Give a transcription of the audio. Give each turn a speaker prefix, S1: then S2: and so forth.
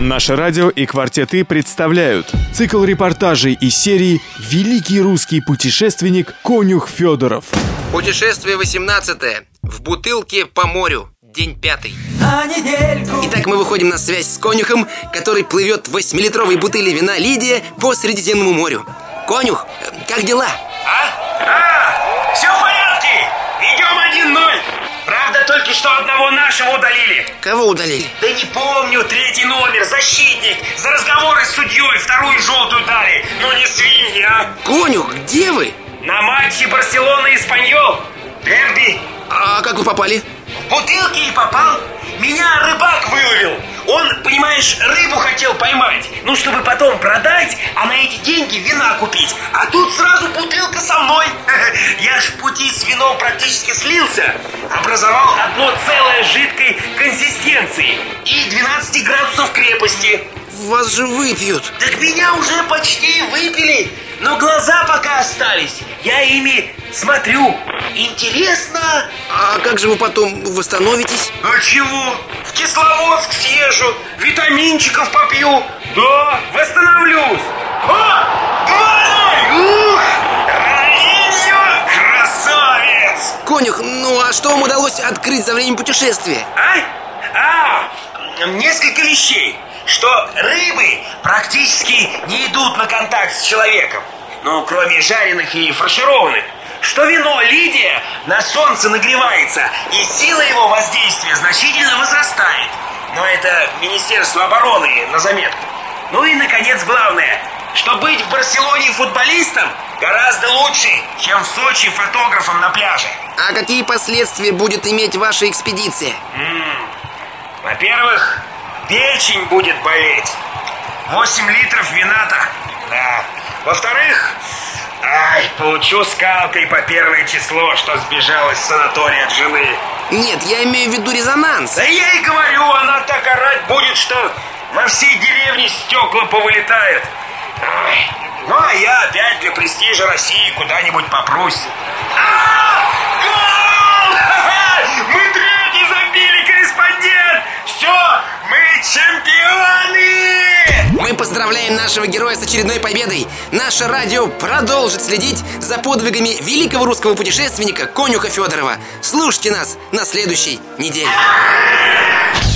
S1: Наше радио и «Квартеты» представляют цикл репортажей из серии «Великий русский путешественник Конюх Федоров».
S2: Путешествие 18-е. В бутылке по морю. День 5. Итак, мы выходим на связь с конюхом, который плывет в 8-литровой бутыли вина «Лидия» по Средиземному морю. Конюх, как дела?
S3: Все в порядке. Идем 1-0. Правда, только что одного нашего удалили.
S2: Кого удалили?
S3: Да не помню, 3-й номер, защитник. За разговоры с судьей 2-ю желтую дали. Ну не свиньи, а.
S2: Конюх, где вы?
S3: На матче Барселона и Испаньол. Дерби.
S2: А как вы попали?
S3: В бутылке и попал. Меня рыбак выловил. Он, понимаешь, рыбу хотел поймать, ну, чтобы потом продать, а на эти деньги вина купить. А тут сразу бутылка со мной. Я ж в пути с вином практически слился. Образовал одно целое жидкой консистенции и 12 градусов крепости.
S2: Вас же выпьют.
S3: Так меня уже почти выпили, но глаза пока остались. Я ими смотрю. Интересно.
S2: А как же вы потом восстановитесь?
S3: А чего? В Кисловодск съезжу, витаминчиков попью. Да, восстановлюсь. О, 2-0! Ух! Рониньо, красавец!
S2: Конюх, ну а что вам удалось открыть за время путешествия?
S3: Несколько вещей. Что рыбы практически не идут на контакт с человеком. Ну, кроме жареных и фаршированных. Что вино «Лидия» на солнце нагревается, и сила его воздействия значительно возрастает. Но это Министерство обороны на заметку. Ну и, наконец, главное, что быть в Барселоне футболистом гораздо лучше, чем в Сочи фотографом на пляже.
S2: А какие последствия будет иметь ваша экспедиция?
S3: Во-первых, печень будет болеть. 8 литров вина-то. Да. Во-вторых, получу скалкой по 1 число, что сбежала из санатория от жены.
S2: Нет, я имею в виду резонанс.
S3: Да я и говорю, она так орать будет, что во всей деревне стекла повылетают. Ну, а я опять для престижа России куда-нибудь попрусь. Гол! Мы 3-й забили, корреспондент! Все, мы чемпионы!
S2: Мы поздравляем нашего героя с очередной победой. Наше радио продолжит следить за подвигами великого русского путешественника Конюха Федорова. Слушайте нас на следующей неделе.